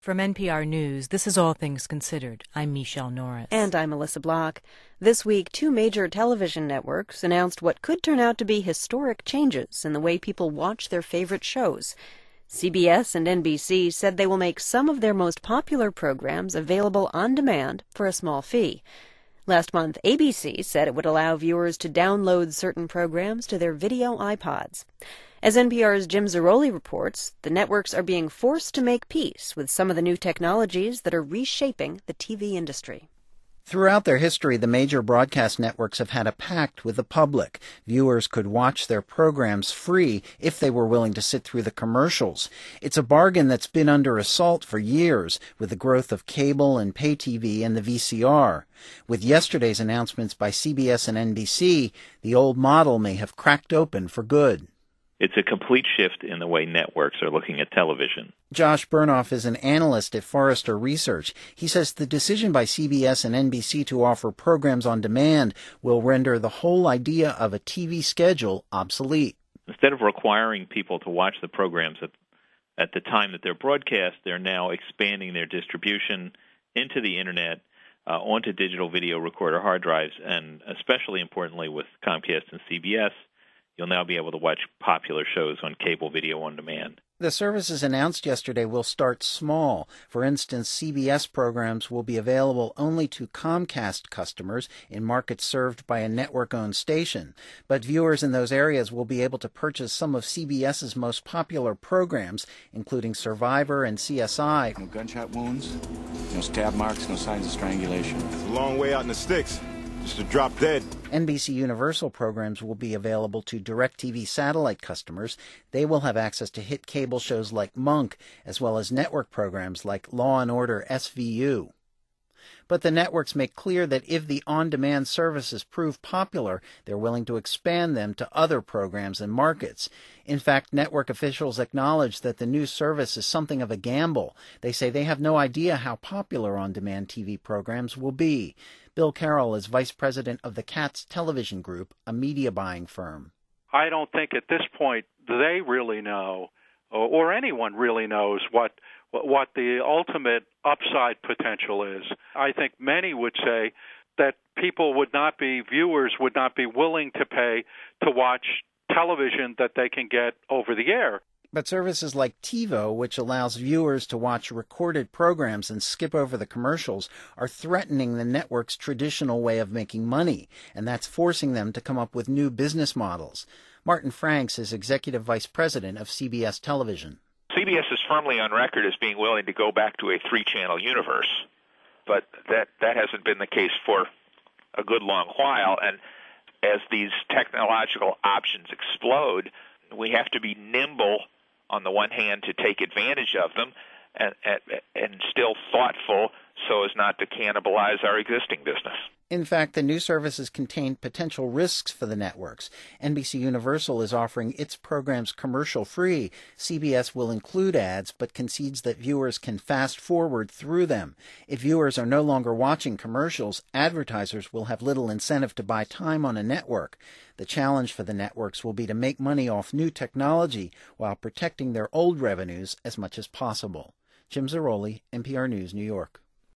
From NPR News, this is All Things Considered. I'm Michelle Norris. And I'm Melissa Block. This week, two major television networks announced what could turn out to be historic changes in the way people watch their favorite shows. CBS and NBC said they will make some of their most popular programs available on demand for a small fee. Last month, ABC said it would allow viewers to download certain programs to their video iPods. As NPR's Jim Zarroli reports, the networks are being forced to make peace with some of the new technologies that are reshaping the TV industry. Throughout their history, the major broadcast networks have had a pact with the public. Viewers could watch their programs free if they were willing to sit through the commercials. It's a bargain that's been under assault for years with the growth of cable and pay TV and the VCR. With yesterday's announcements by CBS and NBC, the old model may have cracked open for good. It's a complete shift in the way networks are looking at television. Josh Bernoff is an analyst at Forrester Research. He says the decision by CBS and NBC to offer programs on demand will render the whole idea of a TV schedule obsolete. Instead of requiring people to watch the programs at the time that they're broadcast, they're now expanding their distribution into the Internet, onto digital video recorder hard drives, and especially importantly with Comcast and CBS, you'll now be able to watch popular shows on cable video on demand. The services announced yesterday will start small. For instance, CBS programs will be available only to Comcast customers in markets served by a network-owned station. But viewers in those areas will be able to purchase some of CBS's most popular programs, including Survivor and CSI. No gunshot wounds, no stab marks, no signs of strangulation. It's a long way out in the sticks. Just to drop dead. NBC Universal programs will be available to DirecTV satellite customers. They will have access to hit cable shows like Monk, as well as network programs like Law & Order SVU. But the networks make clear that if the on-demand services prove popular, they're willing to expand them to other programs and markets. In fact, network officials acknowledge that the new service is something of a gamble. They say they have no idea how popular on-demand TV programs will be. Bill Carroll is vice president of the Katz Television Group, a media buying firm. I don't think at this point they really know, or anyone really knows, what the ultimate upside potential is. I think many would say that viewers would not be willing to pay to watch television that they can get over the air. But services like TiVo, which allows viewers to watch recorded programs and skip over the commercials, are threatening the network's traditional way of making money, and that's forcing them to come up with new business models. Martin Franks is executive vice president of CBS Television. CBS is firmly on record as being willing to go back to a three-channel universe, but that hasn't been the case for a good long while, and as these technological options explode, we have to be nimble on the one hand to take advantage of them and still thoughtful so as not to cannibalize our existing business. In fact, the new services contain potential risks for the networks. NBC Universal is offering its programs commercial-free. CBS will include ads, but concedes that viewers can fast-forward through them. If viewers are no longer watching commercials, advertisers will have little incentive to buy time on a network. The challenge for the networks will be to make money off new technology while protecting their old revenues as much as possible. Jim Zarroli, NPR News, New York.